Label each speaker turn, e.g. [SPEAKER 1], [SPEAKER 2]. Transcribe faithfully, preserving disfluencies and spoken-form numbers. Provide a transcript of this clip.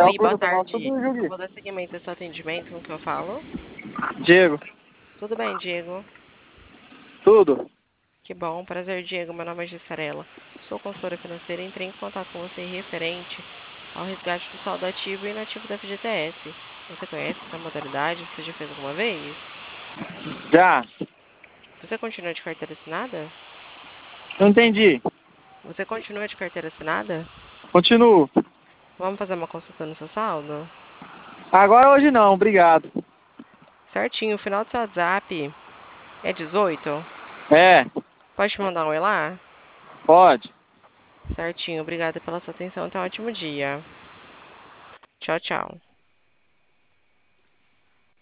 [SPEAKER 1] Oi, boa
[SPEAKER 2] Bruno, foi mal
[SPEAKER 1] tarde.
[SPEAKER 2] tudo,
[SPEAKER 1] Eu
[SPEAKER 2] Júlio.
[SPEAKER 1] vou dar seguimento ao seu atendimento, como que eu falo?
[SPEAKER 2] Diego,
[SPEAKER 1] Tudo bem, Diego?
[SPEAKER 2] tudo.
[SPEAKER 1] Que bom, prazer, Diego. Meu nome é Gessarela. Sou consultora financeira e entrei em contato com você referente ao resgate do saldo ativo e inativo da F G T S. Você conhece essa modalidade? Você já fez alguma vez?
[SPEAKER 2] Já.
[SPEAKER 1] Você continua de carteira assinada?
[SPEAKER 2] Não entendi.
[SPEAKER 1] Você continua de carteira assinada?
[SPEAKER 2] Continuo.
[SPEAKER 1] Vamos fazer uma consulta no seu saldo?
[SPEAKER 2] Agora hoje não, obrigado.
[SPEAKER 1] Certinho, o final do seu WhatsApp é dezoito?
[SPEAKER 2] É,
[SPEAKER 1] Pode te mandar um oi lá?
[SPEAKER 2] pode.
[SPEAKER 1] Certinho, obrigada pela sua atenção. Tenha um ótimo dia. Tchau, tchau.